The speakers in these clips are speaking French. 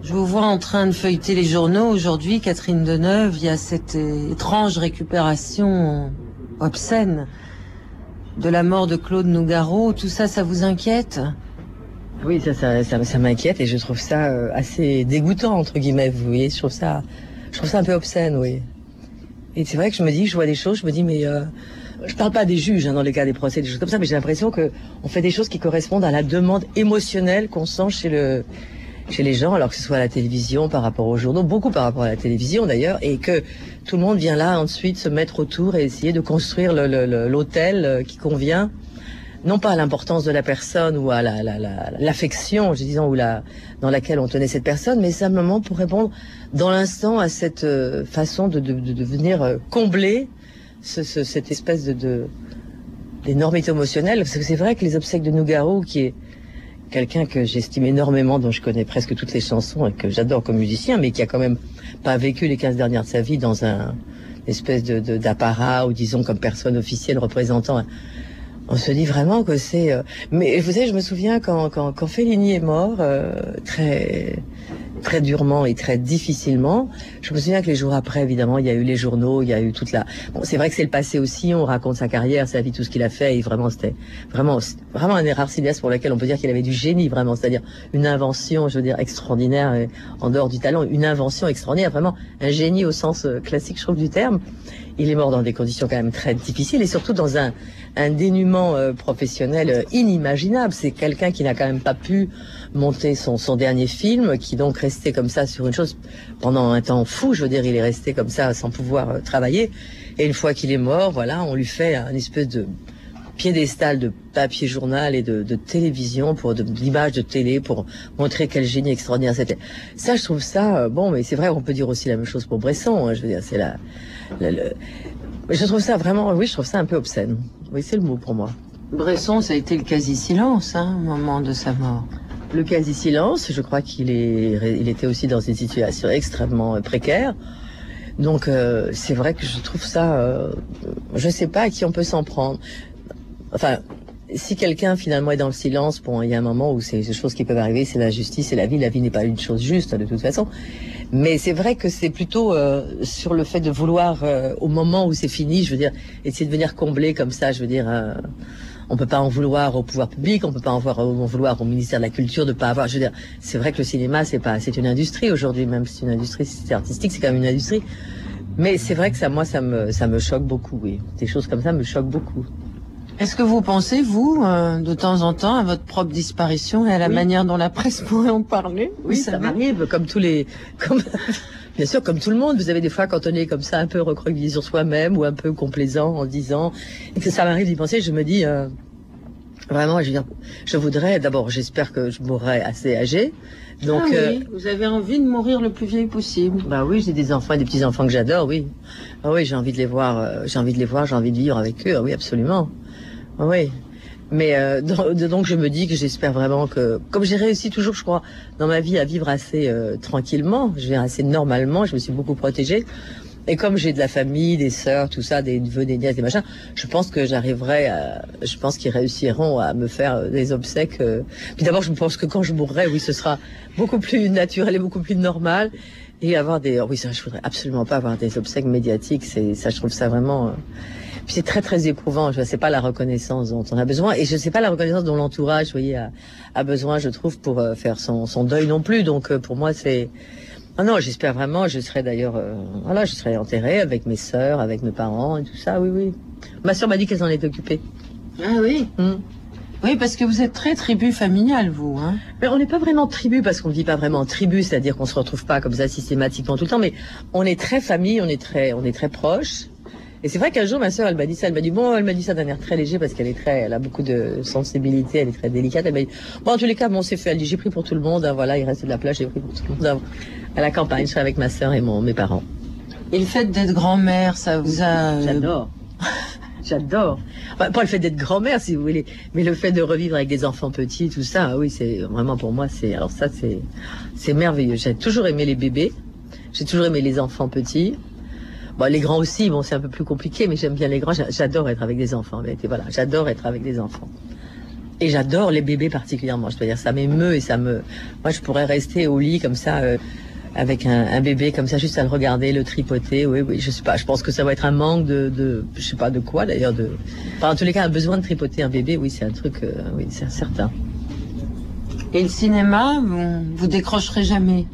Je vous vois en train de feuilleter les journaux aujourd'hui, Catherine Deneuve. Il y a cette étrange récupération obscène de la mort de Claude Nougaro. Tout ça, ça vous inquiète ? Oui, ça m'inquiète et je trouve ça assez dégoûtant, entre guillemets, vous voyez. Je trouve ça un peu obscène, oui. Et c'est vrai que je vois des choses, je me dis, mais je parle pas des juges dans le cas des procès, des choses comme ça, mais j'ai l'impression que on fait des choses qui correspondent à la demande émotionnelle qu'on sent chez les gens, alors que ce soit à la télévision, par rapport aux journaux, beaucoup par rapport à la télévision d'ailleurs, et que tout le monde vient là ensuite se mettre autour et essayer de construire l'hôtel qui convient, non pas à l'importance de la personne ou à l'affection, je disons, dans laquelle on tenait cette personne, mais simplement pour répondre dans l'instant à cette façon de venir combler cette espèce d'énormité émotionnelle. Parce que c'est vrai que les obsèques de Nougaro, qui est quelqu'un que j'estime énormément, dont je connais presque toutes les chansons et que j'adore comme musicien, mais qui a quand même pas vécu les 15 dernières de sa vie dans un espèce d'apparat, ou disons comme personne officielle représentant. On se dit vraiment que c'est... Mais vous savez, je me souviens quand Fellini est mort, très durement et très difficilement, je me souviens que les jours après, évidemment, il y a eu les journaux, il y a eu toute la... Bon, c'est vrai que c'est le passé aussi, on raconte sa carrière, sa vie, tout ce qu'il a fait, et vraiment, c'était vraiment un rare cinéaste pour lequel on peut dire qu'il avait du génie, vraiment, c'est-à-dire une invention, je veux dire, extraordinaire, et en dehors du talent, une invention extraordinaire, vraiment un génie au sens classique, je trouve, du terme. Il est mort dans des conditions quand même très difficiles et surtout dans un dénuement professionnel inimaginable. C'est quelqu'un qui n'a quand même pas pu monter son dernier film, qui donc restait comme ça sur une chose pendant un temps fou. Je veux dire, il est resté comme ça sans pouvoir travailler. Et une fois qu'il est mort, voilà, on lui fait un espèce de piédestal de papier journal et de télévision, d'images de télé pour montrer quel génie extraordinaire c'était. Ça, je trouve ça bon, mais c'est vrai, on peut dire aussi la même chose pour Bresson. Hein, je veux dire, c'est je trouve ça vraiment, oui, je trouve ça un peu obscène. Oui, c'est le mot pour moi. Bresson, ça a été le quasi-silence, au moment de sa mort. Le quasi-silence, je crois qu'il était aussi dans une situation extrêmement précaire. Donc, c'est vrai que je trouve ça, je sais pas à qui on peut s'en prendre. Enfin, si quelqu'un finalement est dans le silence, bon, il y a un moment où c'est des choses qui peuvent arriver, c'est la justice et la vie. La vie n'est pas une chose juste, de toute façon. Mais c'est vrai que c'est plutôt sur le fait de vouloir, au moment où c'est fini, je veux dire, essayer de venir combler comme ça, je veux dire, on peut pas en vouloir au pouvoir public, on peut pas en vouloir au ministère de la Culture de pas avoir, je veux dire, c'est vrai que le cinéma, c'est une industrie aujourd'hui, même si c'est une industrie, si c'est artistique, c'est quand même une industrie. Mais c'est vrai que ça me choque beaucoup, oui. Des choses comme ça me choquent beaucoup. Est-ce que vous pensez, vous, de temps en temps, à votre propre disparition et à la manière dont la presse pourrait en parler? Oui, ça m'arrive, bien sûr, comme tout le monde. Vous avez des fois, quand on est comme ça, un peu recroquevillé sur soi-même ou un peu complaisant en disant, et que ça m'arrive d'y penser, je me dis, vraiment, je veux dire, je voudrais, d'abord, j'espère que je mourrai assez âgée. Donc, oui, vous avez envie de mourir le plus vieil possible. Bah oui, j'ai des enfants et des petits-enfants que j'adore, oui. Ah oui, j'ai envie de les voir, j'ai envie de vivre avec eux, oui, absolument. Oui, mais donc je me dis que j'espère vraiment que, comme j'ai réussi toujours, je crois, dans ma vie à vivre assez tranquillement, je vais assez normalement, je me suis beaucoup protégée, et comme j'ai de la famille, des sœurs, tout ça, des neveux, des nièces, des machins, je pense que je pense qu'ils réussiront à me faire des obsèques. Puis d'abord, je pense que quand je mourrai, oui, ce sera beaucoup plus naturel et beaucoup plus normal, et oui, ça, je voudrais absolument pas avoir des obsèques médiatiques, ça, je trouve ça vraiment. Puis c'est très très éprouvant. Je sais pas la reconnaissance dont on a besoin, et je sais pas la reconnaissance dont l'entourage, vous voyez, a besoin, je trouve, pour faire son deuil non plus. Donc pour moi, c'est non, j'espère vraiment. Je serai d'ailleurs, je serai enterrée avec mes sœurs, avec mes parents et tout ça. Oui, oui. Ma sœur m'a dit qu'elle s'en était occupée. Ah oui. Oui, parce que vous êtes très tribu familial, vous, hein. Mais on n'est pas vraiment tribu, parce qu'on ne vit pas vraiment en tribu, c'est-à-dire qu'on se retrouve pas comme ça systématiquement tout le temps, mais on est très famille, on est très proches. Et c'est vrai qu'un jour, ma sœur, elle m'a dit ça d'un air très léger, parce elle a beaucoup de sensibilité, elle est très délicate. Elle m'a dit, bon, en tous les cas, c'est fait. Elle dit, j'ai pris pour tout le monde, voilà, il reste de la place, j'ai pris pour tout le monde. À la campagne, je serai avec ma sœur et mes parents. Et le fait d'être grand-mère, ça vous a... J'adore. J'adore. Enfin, pas le fait d'être grand-mère, si vous voulez, mais le fait de revivre avec des enfants petits, tout ça, oui, c'est vraiment pour moi, c'est merveilleux. J'ai toujours aimé les bébés. J'ai toujours aimé les enfants petits. Bon, les grands aussi, c'est un peu plus compliqué, mais j'aime bien les grands. J'adore être avec des enfants, en vérité. Voilà, j'adore être avec des enfants. Et j'adore les bébés particulièrement. Je dois dire, ça m'émeut et moi, je pourrais rester au lit comme ça, avec un bébé comme ça, juste à le regarder, le tripoter. Oui, je sais pas. Je pense que ça va être un manque je sais pas de quoi d'ailleurs. Enfin, en tous les cas, un besoin de tripoter un bébé. Oui, c'est un truc. Oui, c'est certain. Et le cinéma, vous décrocherez jamais?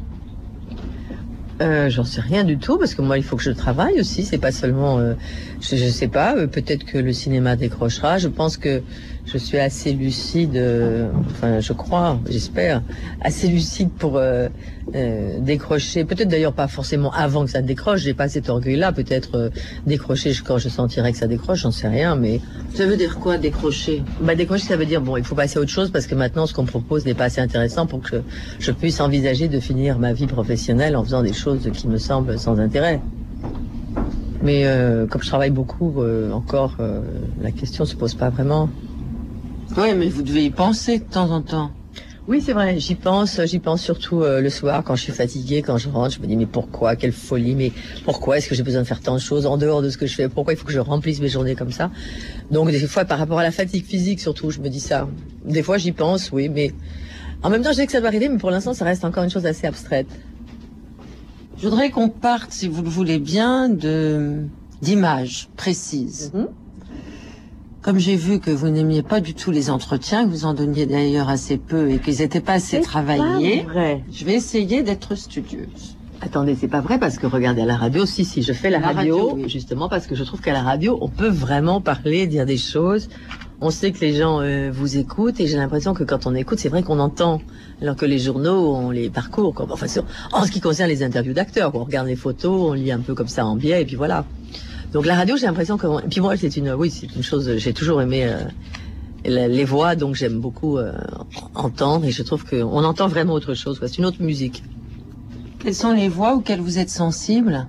J'en sais rien du tout parce que moi il faut que je travaille aussi, c'est pas seulement je sais pas, peut-être que le cinéma décrochera. Je pense que je suis assez lucide, enfin je crois, j'espère, assez lucide pour décrocher, peut-être d'ailleurs pas forcément avant que ça décroche, j'ai pas cet orgueil-là, peut-être décrocher quand je sentirai que ça décroche, j'en sais rien, mais... Ça veut dire quoi, décrocher? Décrocher, ça veut dire, bon, il faut passer à autre chose parce que maintenant ce qu'on propose n'est pas assez intéressant pour que je puisse envisager de finir ma vie professionnelle en faisant des choses qui me semblent sans intérêt. Mais comme je travaille beaucoup encore, la question se pose pas vraiment. Oui, mais vous devez y penser de temps en temps. Oui, c'est vrai, j'y pense surtout le soir quand je suis fatiguée, quand je rentre, je me dis mais pourquoi, quelle folie, mais pourquoi est-ce que j'ai besoin de faire tant de choses en dehors de ce que je fais, pourquoi il faut que je remplisse mes journées comme ça. Donc des fois par rapport à la fatigue physique surtout, je me dis ça. Des fois j'y pense, oui, mais en même temps je sais que ça va arriver, mais pour l'instant ça reste encore une chose assez abstraite. Je voudrais qu'on parte, si vous le voulez bien, d'images précises. Comme j'ai vu que vous n'aimiez pas du tout les entretiens, que vous en donniez d'ailleurs assez peu et qu'ils n'étaient pas assez travaillés, je vais essayer d'être studieuse. Attendez, c'est pas vrai parce que regardez à la radio, si, je fais la radio, oui. Justement parce que je trouve qu'à la radio, on peut vraiment parler, dire des choses. On sait que les gens vous écoutent et j'ai l'impression que quand on écoute, c'est vrai qu'on entend. Alors que les journaux, on les parcourt. Enfin, en ce qui concerne les interviews d'acteurs, on regarde les photos, on lit un peu comme ça en biais et puis voilà. Donc la radio, j'ai l'impression que... Et puis moi, c'est une chose, j'ai toujours aimé les voix, donc j'aime beaucoup entendre et je trouve qu'on entend vraiment autre chose, quoi. C'est une autre musique. Quelles sont les voix auxquelles vous êtes sensible?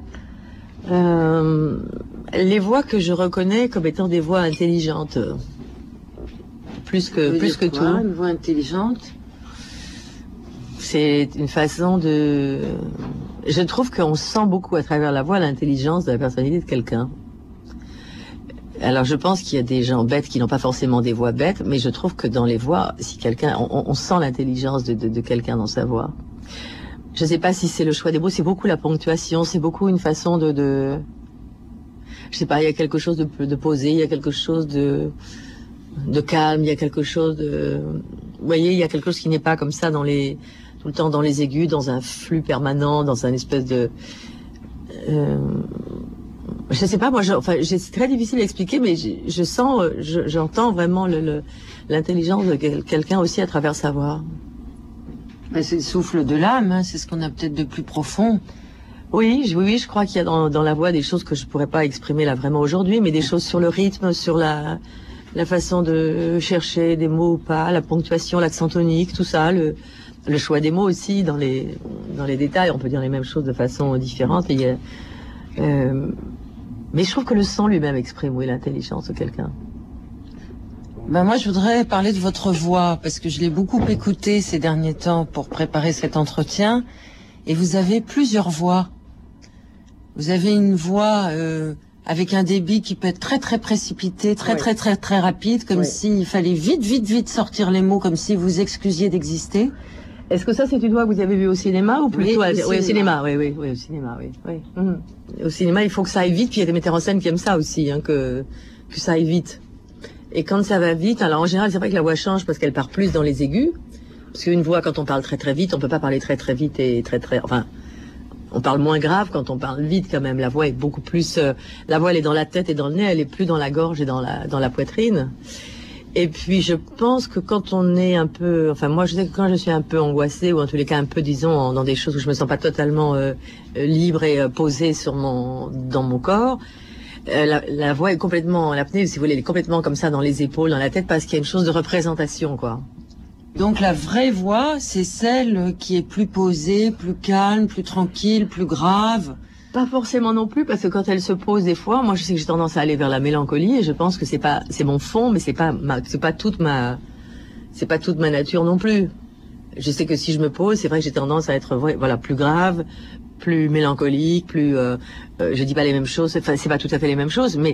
Les voix que je reconnais comme étant des voix intelligentes. Plus que tout. Une voix intelligente? C'est une façon de... Je trouve qu'on sent beaucoup à travers la voix l'intelligence de la personnalité de quelqu'un. Alors je pense qu'il y a des gens bêtes qui n'ont pas forcément des voix bêtes, mais je trouve que dans les voix, si quelqu'un, on sent l'intelligence de quelqu'un dans sa voix. Je ne sais pas si c'est le choix des mots, c'est beaucoup la ponctuation, c'est beaucoup une façon je sais pas, il y a quelque chose de posé, il y a quelque chose de calme, il y a quelque chose vous voyez, il y a quelque chose qui n'est pas comme ça tout le temps dans les aigus, dans un flux permanent, dans un espèce de... je sais pas, moi, c'est très difficile à expliquer, mais je sens, j'entends vraiment l'intelligence de quelqu'un aussi à travers sa voix. C'est le souffle de l'âme, hein, c'est ce qu'on a peut-être de plus profond. Oui, je crois qu'il y a dans la voix des choses que je pourrais pas exprimer là vraiment aujourd'hui, mais des choses sur le rythme, sur la façon de chercher des mots ou pas, la ponctuation, l'accent tonique, tout ça, le choix des mots aussi, dans les détails, on peut dire les mêmes choses de façon différente. Mais je trouve que le son lui-même exprime, oui, l'intelligence de quelqu'un. Moi, je voudrais parler de votre voix, parce que je l'ai beaucoup écoutée ces derniers temps pour préparer cet entretien, et vous avez plusieurs voix. Vous avez une voix avec un débit qui peut être très très précipité, très rapide, comme s'il fallait vite sortir les mots, comme si vous excusiez d'exister. Est-ce que ça, c'est une voix que vous avez vue au cinéma ou plutôt au cinéma, oui, au cinéma, oui. Au cinéma, il faut que ça aille vite, puis il y a des metteurs en scène qui aiment ça aussi, hein, que ça aille vite. Et quand ça va vite, alors en général, c'est vrai que la voix change parce qu'elle part plus dans les aigus, parce qu'une voix, quand on parle très vite, on peut pas parler très vite et enfin, on parle moins grave quand on parle vite quand même. La voix est beaucoup plus, la voix elle est dans la tête et dans le nez, elle est plus dans la gorge et dans la poitrine. Et puis je pense que quand on est un peu, enfin moi je sais que quand je suis un peu angoissée ou en tous les cas un peu disons dans des choses où je me sens pas totalement libre et posée dans mon corps, la voix est complètement, l'apnée si vous voulez, elle est complètement comme ça dans les épaules, dans la tête parce qu'il y a une chose de représentation quoi. Donc la vraie voix, c'est celle qui est plus posée, plus calme, plus tranquille, plus grave. Pas forcément non plus, parce que quand elle se pose des fois, moi je sais que j'ai tendance à aller vers la mélancolie et je pense que c'est mon fond, mais c'est pas toute ma nature non plus. Je sais que si je me pose, c'est vrai que j'ai tendance à être plus grave, plus mélancolique, plus je dis pas les mêmes choses, enfin c'est pas tout à fait les mêmes choses, mais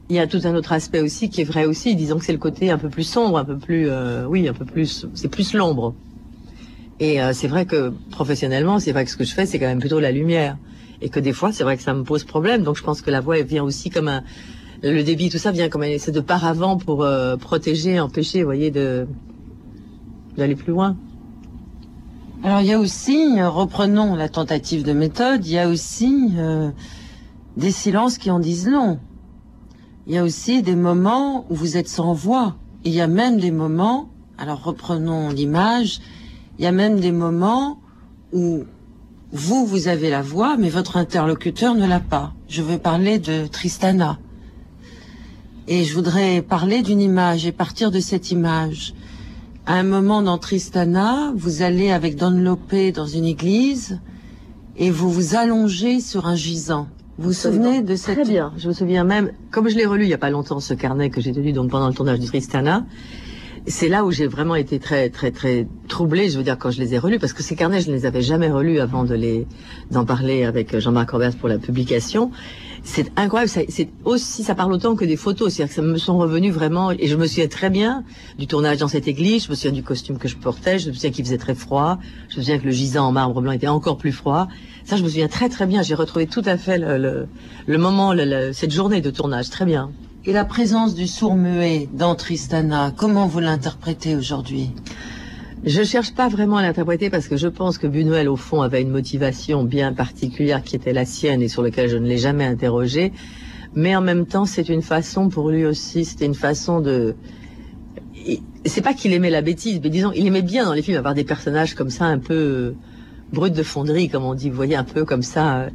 Il y a tout un autre aspect aussi qui est vrai aussi, disons que c'est le côté un peu plus sombre, un peu plus, c'est plus l'ombre. Et c'est vrai que professionnellement, c'est vrai que ce que je fais, c'est quand même plutôt la lumière. Et que des fois, c'est vrai que ça me pose problème. Donc je pense que la voix, elle vient aussi comme le débit, tout ça vient comme un essai de paravent pour protéger, empêcher, vous voyez, d'aller plus loin. Alors il y a aussi, reprenons la tentative de méthode, il y a aussi des silences qui en disent long. Il y a aussi des moments où vous êtes sans voix. Il y a même des moments, alors reprenons l'image, il y a même des moments où vous avez la voix, mais votre interlocuteur ne l'a pas. Je veux parler de Tristana. Et je voudrais parler d'une image et partir de cette image. À un moment dans Tristana, vous allez avec Don Lopé dans une église et vous vous allongez sur un gisant. Vous vous souvenez de cette... Très bien, je me souviens même, comme je l'ai relu il y a pas longtemps, ce carnet que j'ai tenu donc pendant le tournage du Tristana, c'est là où j'ai vraiment été très troublée, je veux dire, quand je les ai relus, parce que ces carnets, je ne les avais jamais relus avant d'en parler avec Jean-Marc Roberts pour la publication. C'est incroyable, ça parle autant que des photos, c'est-à-dire que ça me sont revenus vraiment, et je me souviens très bien du tournage dans cette église, je me souviens du costume que je portais, je me souviens qu'il faisait très froid, je me souviens que le gisant en marbre blanc était encore plus froid. Ça, je me souviens très bien, j'ai retrouvé tout à fait le moment, cette journée de tournage, très bien. Et la présence du sourd-muet dans Tristana, comment vous l'interprétez aujourd'hui? Je cherche pas vraiment à l'interpréter parce que je pense que Buñuel, au fond, avait une motivation bien particulière qui était la sienne et sur laquelle je ne l'ai jamais interrogé. Mais en même temps, c'est une façon pour lui aussi, c'était une façon de... C'est pas qu'il aimait la bêtise, mais disons, il aimait bien dans les films avoir des personnages comme ça, un peu bruts de fonderie, comme on dit, vous voyez, un peu comme ça...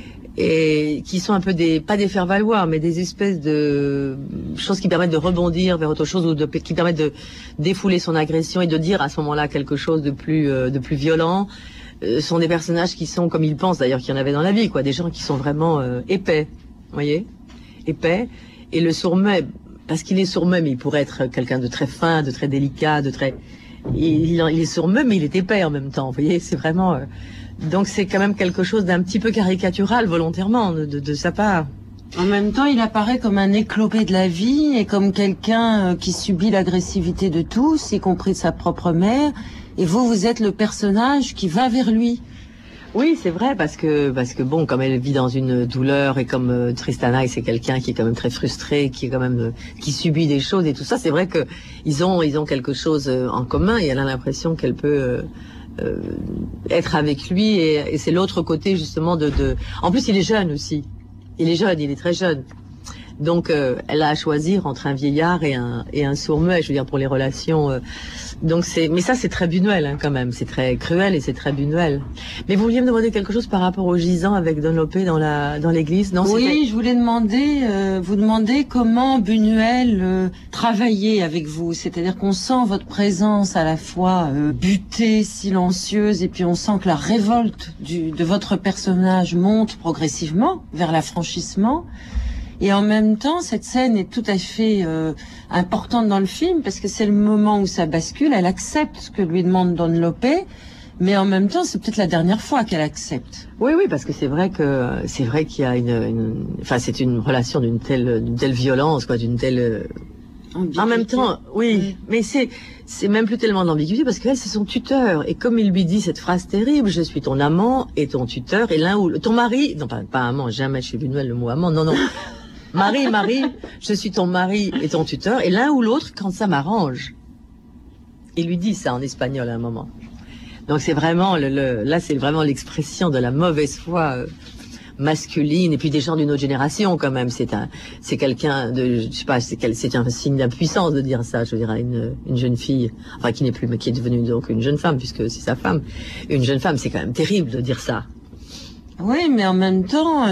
et qui sont un peu pas des faire-valoir, mais des espèces de choses qui permettent de rebondir vers autre chose ou qui permettent de défouler son agression et de dire à ce moment-là quelque chose de plus violent. Sont des personnages qui sont, comme il pense d'ailleurs qu'il y en avait dans la vie, quoi, des gens qui sont vraiment épais, vous voyez, épais. Et le sourd-muet, parce qu'il est sourd-muet, mais il pourrait être quelqu'un de très fin, de très délicat, il est sourd-muet, mais il est épais en même temps, vous voyez, c'est vraiment... Donc c'est quand même quelque chose d'un petit peu caricatural volontairement de sa part. En même temps, il apparaît comme un éclopé de la vie et comme quelqu'un qui subit l'agressivité de tous, y compris de sa propre mère. Et vous êtes le personnage qui va vers lui. Oui, c'est vrai, parce que bon, comme elle vit dans une douleur et comme Tristana, c'est quelqu'un qui est quand même très frustré, qui est quand même qui subit des choses et tout ça, c'est vrai que ils ont quelque chose en commun et elle a l'impression qu'elle peut être avec lui et c'est l'autre côté justement En plus, il est jeune aussi. Il est très jeune. Donc, elle a à choisir entre un vieillard et un sourd-muet, je veux dire, pour les relations. Donc mais ça, c'est très Buñuel, hein, quand même. C'est très cruel et c'est très Buñuel. Mais vous vouliez me demander quelque chose par rapport au gisant avec Don Lopé dans l'église, non? Oui, je voulais vous demander comment Buñuel travaillait avec vous. C'est-à-dire qu'on sent votre présence à la fois butée, silencieuse, et puis on sent que la révolte de votre personnage monte progressivement vers l'affranchissement. Et en même temps, cette scène est tout à fait importante dans le film parce que c'est le moment où ça bascule. Elle accepte ce que lui demande Don Lopé, mais en même temps, c'est peut-être la dernière fois qu'elle accepte. Oui, parce que c'est vrai qu'il y a enfin, c'est une relation d'une telle violence, quoi, d'une telle. En même temps, oui. Mais c'est même plus tellement d'ambiguïté parce qu'elle, c'est son tuteur. Et comme il lui dit cette phrase terrible, je suis ton amant et ton tuteur et l'un ou ton mari. Non, pas amant, jamais chez Buñuel le mot amant. Non. Marie, je suis ton mari et ton tuteur, et l'un ou l'autre quand ça m'arrange. Il lui dit ça en espagnol à un moment. Donc c'est vraiment là c'est vraiment l'expression de la mauvaise foi masculine et puis des gens d'une autre génération quand même. C'est quelqu'un de, je sais pas, c'est un signe d'impuissance de dire ça. Je veux dire à une jeune fille, enfin qui n'est plus, mais qui est devenue donc une jeune femme puisque c'est sa femme. Une jeune femme, c'est quand même terrible de dire ça. Oui, mais en même temps.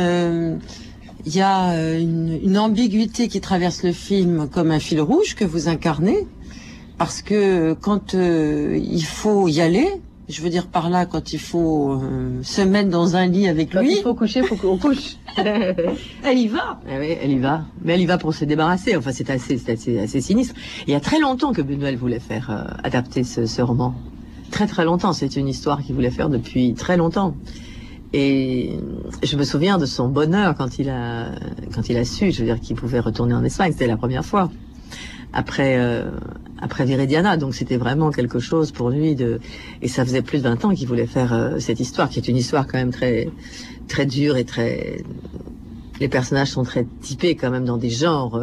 Il y a une ambiguïté qui traverse le film comme un fil rouge que vous incarnez, parce que quand il faut y aller, je veux dire par là, quand il faut se mettre dans un lit avec lui... Quand il faut coucher, faut qu'on couche. Elle y va. Oui, elle y va. Mais elle y va pour se débarrasser. Enfin, c'est assez sinistre. Il y a très longtemps que Buñuel voulait faire adapter ce roman. Très longtemps. C'est une histoire qu'il voulait faire depuis très longtemps. Et je me souviens de son bonheur quand il a su, je veux dire, qu'il pouvait retourner en Espagne. C'était la première fois. Après Viridiana, donc c'était vraiment quelque chose pour lui et ça faisait plus de 20 ans qu'il voulait faire cette histoire, qui est une histoire quand même très, très dure et très, les personnages sont très typés quand même dans des genres,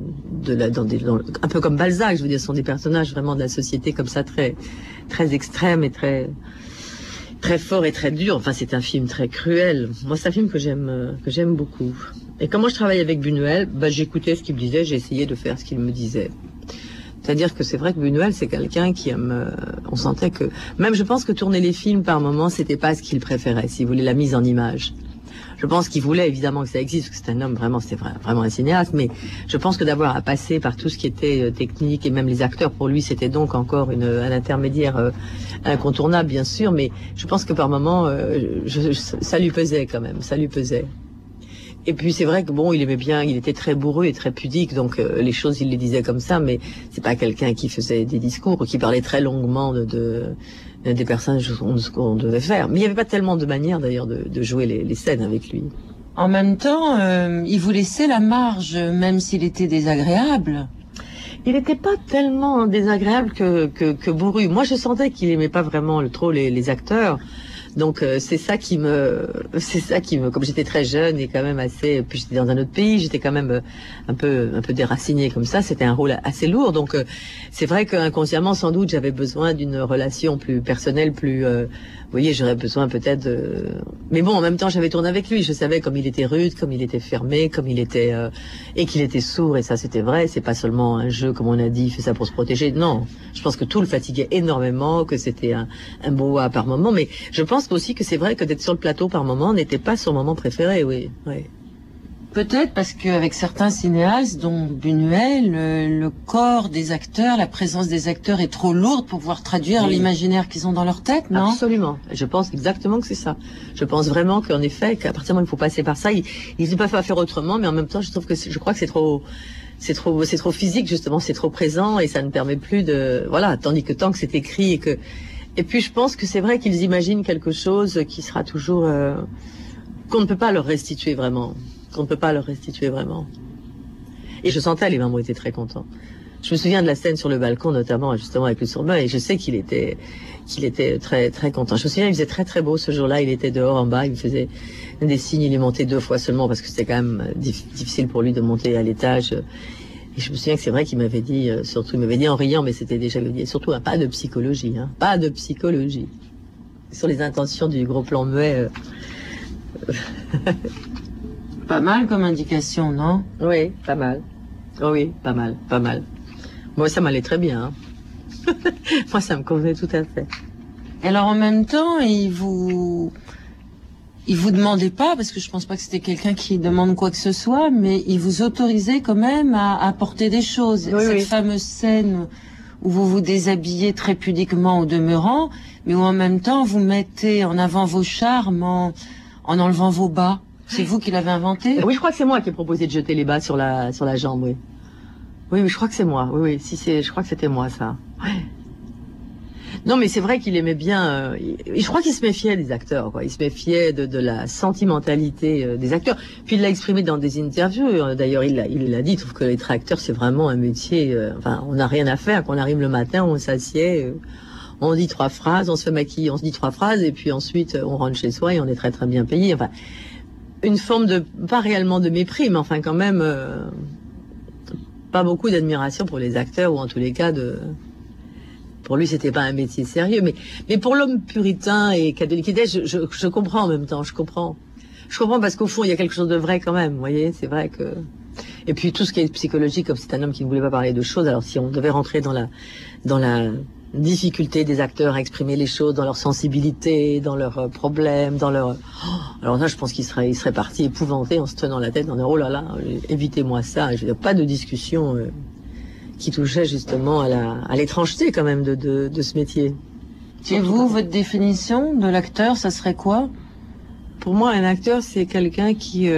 un peu comme Balzac, je veux dire, ce sont des personnages vraiment de la société comme ça, très, très extrêmes et très, très forts et très durs. Enfin, c'est un film très cruel. Moi, c'est un film que j'aime beaucoup. Et comment je travaille avec Buñuel, j'écoutais ce qu'il me disait, j'ai essayé de faire ce qu'il me disait. C'est-à-dire que c'est vrai que Buñuel, c'est quelqu'un qui aime, on sentait que, même je pense que tourner les films par moments, c'était pas ce qu'il préférait, s'il voulait la mise en image. Je pense qu'il voulait évidemment que ça existe, parce que c'est un homme vraiment, c'était vraiment un cinéaste, mais je pense que d'avoir à passer par tout ce qui était technique et même les acteurs, pour lui, c'était donc encore un intermédiaire incontournable, bien sûr, mais je pense que par moments, ça lui pesait quand même, ça lui pesait. Et puis c'est vrai que bon, il aimait bien, il était très bourru et très pudique, donc les choses il les disait comme ça, mais c'est pas quelqu'un qui faisait des discours ou qui parlait très longuement des personnages qu'on devait faire. Mais il n'y avait pas tellement de manières d'ailleurs de jouer les scènes avec lui. En même temps, il vous laissait la marge, même s'il était désagréable. Il n'était pas tellement désagréable que bourru. Moi, je sentais qu'il aimait pas vraiment trop les acteurs. Donc c'est ça qui me, comme j'étais très jeune et quand même assez, puis j'étais dans un autre pays, j'étais quand même un peu déracinée comme ça, c'était un rôle assez lourd. Donc c'est vrai qu'inconsciemment sans doute j'avais besoin d'une relation plus personnelle, plus, vous voyez, j'aurais besoin peut-être de... Mais bon, en même temps j'avais tourné avec lui, je savais comme il était rude, comme il était fermé, comme il était et qu'il était sourd, et ça c'était vrai, c'est pas seulement un jeu comme on a dit, il fait ça pour se protéger. Non, je pense que tout le fatiguait énormément, que c'était un brouhaha par moment, mais je pense aussi que c'est vrai que d'être sur le plateau par moment n'était pas son moment préféré, oui. Peut-être parce qu'avec certains cinéastes, dont Buñuel, le corps des acteurs, la présence des acteurs est trop lourde pour pouvoir traduire l'imaginaire qu'ils ont dans leur tête, non? Absolument. Je pense exactement que c'est ça. Je pense vraiment qu'en effet, qu'à partir du moment où il faut passer par ça, ils ne peuvent pas faire autrement, mais en même temps, je crois que c'est trop physique, justement, c'est trop présent et ça ne permet plus de, voilà, tandis que tant que c'est écrit et puis je pense que c'est vrai qu'ils imaginent quelque chose qui sera toujours, qu'on ne peut pas leur restituer vraiment. Et je sentais, les mamans étaient très contents. Je me souviens de la scène sur le balcon, notamment, justement, avec le sourbain, et je sais qu'il était très, très content. Je me souviens, il faisait très, très beau ce jour-là, il était dehors en bas, il faisait des signes, il est monté 2 fois seulement, parce que c'était quand même difficile pour lui de monter à l'étage. Et je me souviens que c'est vrai qu'il m'avait dit, surtout, il m'avait dit en riant, mais c'était déjà le dit, surtout, pas de psychologie, pas de psychologie. Sur les intentions du gros plan muet. Pas mal comme indication, non? Oui, pas mal. Oh oui, pas mal. Moi, ça m'allait très bien. Moi, ça me convenait tout à fait. Alors, en même temps, il vous demandait pas, parce que je pense pas que c'était quelqu'un qui demande quoi que ce soit, mais il vous autorisait quand même à apporter des choses. Oui, Cette fameuse scène où vous vous déshabillez très pudiquement au demeurant, mais où en même temps vous mettez en avant vos charmes en enlevant vos bas. C'est vous qui l'avez inventé? Oui, je crois que c'est moi qui ai proposé de jeter les bas sur la jambe, oui. Oui, je crois que c'est moi. Oui, je crois que c'était moi, ça. Ouais. Non, mais c'est vrai qu'il aimait bien. Je crois qu'il se méfiait des acteurs, quoi. Il se méfiait de la sentimentalité des acteurs. Puis il l'a exprimé dans des interviews. D'ailleurs, il l'a dit. Il trouve que être acteur, c'est vraiment un métier. Enfin, on n'a rien à faire. Quand on arrive le matin, on s'assied, on dit 3 phrases, on se fait maquiller, on se dit 3 phrases, et puis ensuite on rentre chez soi et on est très très bien payé. Enfin, une forme de, pas réellement de mépris, mais enfin quand même pas beaucoup d'admiration pour les acteurs, ou en tous les cas pour lui c'était pas un métier sérieux, mais pour l'homme puritain et catholique, je comprends en même temps, je comprends parce qu'au fond il y a quelque chose de vrai quand même, vous voyez, c'est vrai que, et puis tout ce qui est psychologique, comme c'est un homme qui ne voulait pas parler de choses, alors si on devait rentrer dans la difficulté des acteurs à exprimer les choses dans leur sensibilité, dans leurs problèmes, dans leur... Alors là, je pense qu'il serait parti épouvanté en se tenant la tête en disant, oh là là, évitez-moi ça. Je veux dire, pas de discussion qui touchait justement à l'étrangeté quand même de ce métier. Et vous, votre définition de l'acteur, ça serait quoi? Pour moi, un acteur, c'est quelqu'un qui...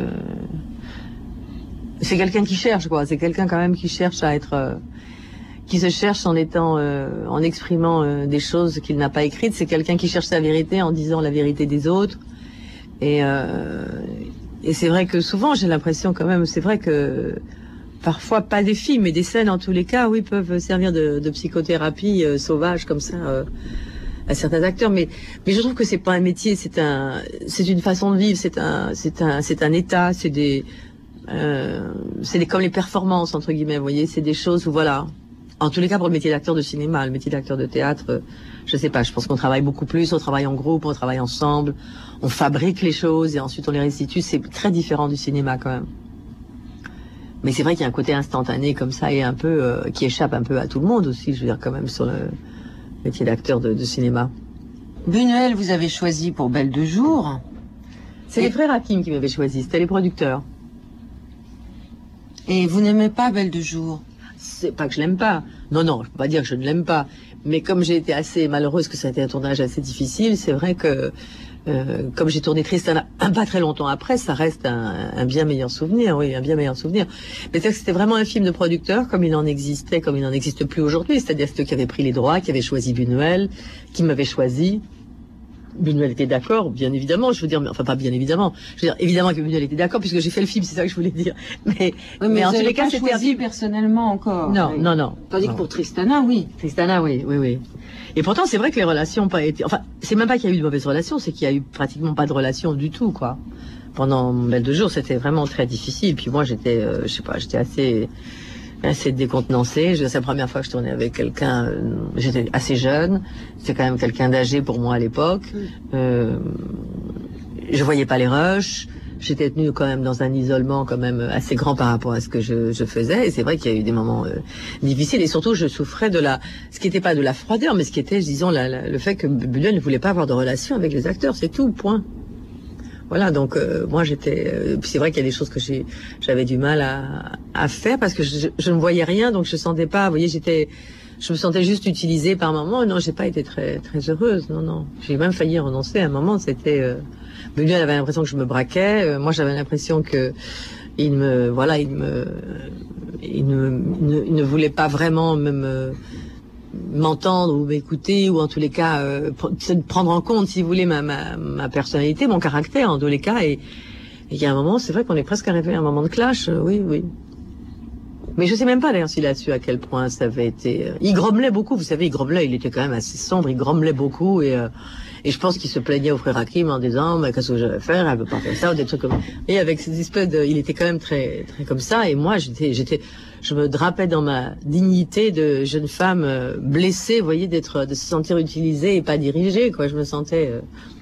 c'est quelqu'un qui cherche, quoi. C'est quelqu'un quand même qui cherche à être... qui se cherche en exprimant des choses qu'il n'a pas écrites. C'est quelqu'un qui cherche sa vérité en disant la vérité des autres. Et c'est vrai que souvent, j'ai l'impression quand même, c'est vrai que parfois, pas des films, mais des scènes, en tous les cas, oui, peuvent servir de psychothérapie sauvage, comme ça, à certains acteurs. Mais je trouve que c'est pas un métier, c'est une façon de vivre, c'est un état, comme les performances, entre guillemets, vous voyez, c'est des choses où, voilà. En tous les cas, pour le métier d'acteur de cinéma, le métier d'acteur de théâtre, je sais pas, je pense qu'on travaille beaucoup plus, on travaille en groupe, on travaille ensemble, on fabrique les choses et ensuite on les restitue. C'est très différent du cinéma quand même. Mais c'est vrai qu'il y a un côté instantané comme ça et un peu qui échappe un peu à tout le monde aussi, je veux dire quand même sur le métier d'acteur de cinéma. Buñuel, vous avez choisi pour Belle de jour. C'est les frères Hakim qui m'avaient choisi, c'était les producteurs. Et vous n'aimez pas Belle de jour? C'est pas que je l'aime pas. Non, je peux pas dire que je ne l'aime pas. Mais comme j'ai été assez malheureuse, que ça a été un tournage assez difficile, c'est vrai que comme j'ai tourné Tristana pas très longtemps après, ça reste un bien meilleur souvenir, oui, un bien meilleur souvenir. Mais c'est que c'était vraiment un film de producteur, comme il en existait, comme il n'en existe plus aujourd'hui. C'est-à-dire ceux qui avaient pris les droits, qui avaient choisi Buñuel, qui m'avaient choisi. Buñuel était d'accord, bien évidemment, je veux dire, mais enfin pas bien évidemment. Je veux dire, évidemment que Buñuel était d'accord puisque j'ai fait le film, c'est ça que je voulais dire. Mais en tous les cas, c'était choisi personnellement encore. Non, oui. non. Tandis que pour Tristana, oui. Tristana, oui. Et pourtant, c'est vrai que les relations n'ont pas été. Enfin, c'est même pas qu'il y a eu de mauvaises relations, c'est qu'il y a eu pratiquement pas de relations du tout, quoi. Pendant Belle de jour, c'était vraiment très difficile. Puis moi, j'étais, je sais pas, j'étais assez décontenancée. C'est la première fois que je tournais avec quelqu'un. J'étais assez jeune. C'était quand même quelqu'un d'âgé pour moi à l'époque. Je voyais pas les rushs. J'étais tenue quand même dans un isolement quand même assez grand par rapport à ce que je faisais. Et c'est vrai qu'il y a eu des moments difficiles. Et surtout, je souffrais ce qui n'était pas de la froideur, mais ce qui était, disons, le fait que Buñuel ne voulait pas avoir de relation avec les acteurs. C'est tout, point. Voilà, donc moi c'est vrai qu'il y a des choses que j'avais du mal à faire parce que je ne voyais rien, donc je sentais pas. Vous voyez, je me sentais juste utilisée par moment. Non, j'ai pas été très très heureuse. Non, j'ai même failli renoncer. À un moment, c'était Buñuel avait l'impression que je me braquais. Moi, j'avais l'impression que il ne voulait pas vraiment m'entendre ou m'écouter ou en tous les cas prendre en compte, si vous voulez, ma personnalité, mon caractère en tous les cas. Et il y a un moment, c'est vrai qu'on est presque arrivé à un moment de clash, oui. Mais je sais même pas d'ailleurs s'il a su à quel point ça avait été. Il grommelait beaucoup, vous savez, il était quand même assez sombre, il grommelait beaucoup et je pense qu'il se plaignait au frère Hakim en disant mais qu'est-ce que je vais faire, elle veut pas faire ça ou des trucs comme ça. Et avec ces espèces il était quand même très très comme ça et moi je me drapais dans ma dignité de jeune femme blessée, vous voyez, de se sentir utilisée et pas dirigée, quoi. Je me sentais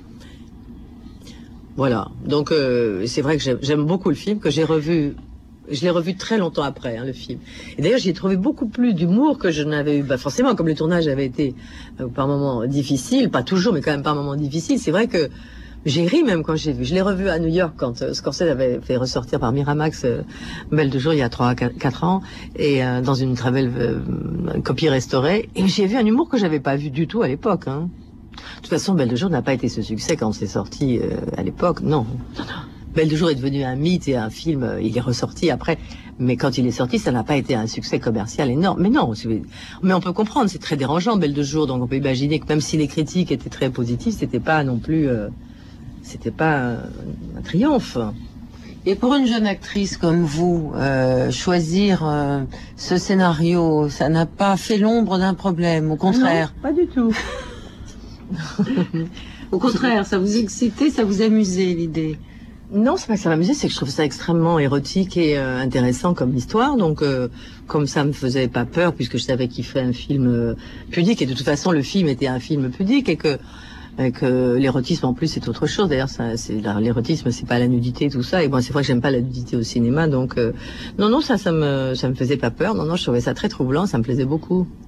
voilà. Donc c'est vrai que j'aime beaucoup le film que j'ai revu. Je l'ai revu très longtemps après, le film. Et d'ailleurs, j'y ai trouvé beaucoup plus d'humour que je n'avais eu. Forcément, comme le tournage avait été par moments difficile, pas toujours, mais quand même par moments difficile. C'est vrai que j'ai ri même quand j'ai vu. Je l'ai revu à New York quand Scorsese avait fait ressortir par Miramax Belle de jour il y a 3-4 ans, et dans une très belle copie restaurée. Et j'ai vu un humour que j'avais pas vu du tout à l'époque. De toute façon, Belle de jour n'a pas été ce succès quand c'est sorti à l'époque. Non. Belle de jour est devenu un mythe et un film, il est ressorti après. Mais quand il est sorti, ça n'a pas été un succès commercial énorme. Mais non, mais on peut comprendre, c'est très dérangeant, Belle de jour. Donc on peut imaginer que même si les critiques étaient très positives, c'était pas non plus, c'était pas un triomphe. Et pour une jeune actrice comme vous, choisir ce scénario, ça n'a pas fait l'ombre d'un problème, au contraire. Non, pas du tout. Au contraire, ça vous excitait, ça vous amusait l'idée. Non, c'est pas que ça m'amusait, c'est que je trouve ça extrêmement érotique et intéressant comme histoire. Donc, comme ça me faisait pas peur, puisque je savais qu'il fait un film pudique, et de toute façon, le film était un film pudique, et que l'érotisme en plus c'est autre chose. D'ailleurs, l'érotisme, c'est pas la nudité, tout ça. Et bon, c'est vrai que j'aime pas la nudité au cinéma, donc non, ça me faisait pas peur. Non, je trouvais ça très troublant, ça me plaisait beaucoup.